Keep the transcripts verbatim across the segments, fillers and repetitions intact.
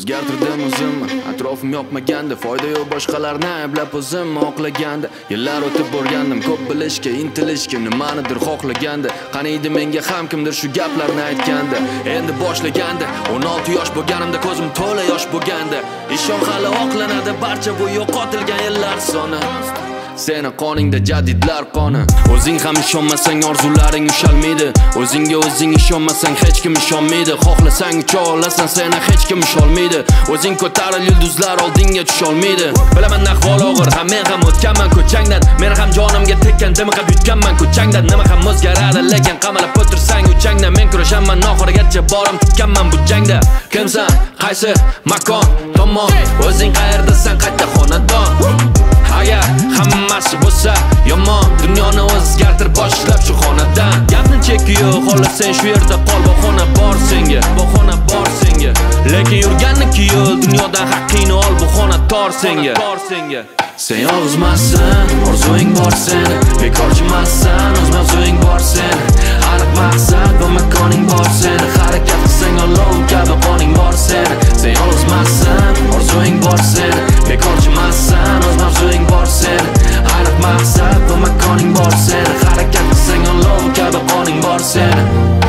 O'zgartirdim o'zimni, atrofim yoqmaganda, foyda yo'q boshqalarni ayblab o'zimni oqlaganda. Yillar o'tib borgandim, ko'p bilishga, intilishga, nimanidir xohlaganda. Qaniydi menga ham kimdir shu gaplarni aytganda. Endi boshlaganda, o'n olti yosh bo'lganimda ko'zim to'la yosh bo'lganda. Ishon hali oqlanadi barcha bu yo'qotilgan yillar soni. Seni qoningda jadidlar qoni. O'zing ham ishonmasang orzularing ushalmaydi. O'zingga o'zing ishonmasang hech kim ishonmaydi. Xohlasang ucha olasan, seni hech kim usholmaydi. O'zing ko'taril yulduzlar oldinga tusholmaydi. Bilaman ahvol og'ir, ham men ham o'tganman ko'changdan. Men ham jonimga tekkan, dimiqab yutganman ko'changdan. Nima ham o'zgaradi, lekin qamalab o'tirsang uchangdan. Men kurashaman oxirigacha, borim tikkanman bu jangda. Kimsan, qaysi makon, tomon, o'zing qayerdasan, qayta xonadon. Agar hammasi bo'lsa yomon, dunyoni o'zgartirib boshlab shu xonadan. Gapni cheki yo'q, xohlasang shu yerda qol, bu xona bor senga, bu xona bor senga. Lekin yurganniki yo'l, dunyodan haqqingni ol, bu xona tor senga. Sen yolg'izmassan, orzuing bor seni, bekorchimassan, o'z mavzuing bor seni. Aniq maqsad va makoning bor seni, harakat qilsang olov kabi qoning bor seni. Sen yolg'izmassan, orzuing bor seni, bekorchimassan, o'z mavzuing bor seni. Aniq maqsad va makoning bor seni, harakat qilsang olov kabi qoning bor seni.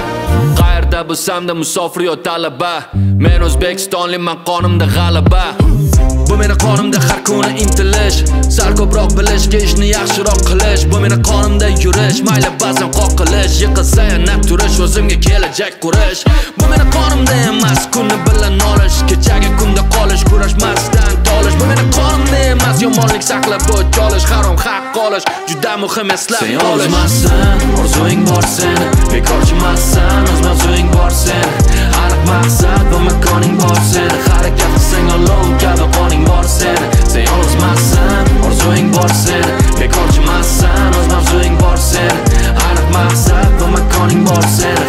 Qayerda bo'lsam-da musofir yo talaba, men O'zbekistonliman, qonimda g'alaba. Bu meni qonimda har kuni intilish, sal ko'proq bilishga, ishni yaxshiroq qilish. Bu meni qonimda yurish, mayli ba'zan qoqilish, yiqilsa yana turish, o'zimga kelajak qurish. Bu meni qonimda emas, kunni bilan olish, kechagi kunda qolish, kurashmasdan tolish. Bu meni qonimda emas, yomonlik saqlab o'ch olish, harom haq olish, juda muhim eslab qolish. Sen yolg'izmassan, orzuing bor seni, bekorchimassan, o'z mavzuing bor seni. Aniq maqsad va makoning bor seni, harakat qilsang olov kabi qoning bor seni. Sen yolg'izmassan, orzuing bor seni, bekorchimassan, o'z mavzuing bor seni. Aniq maqsad va makoning bor seni,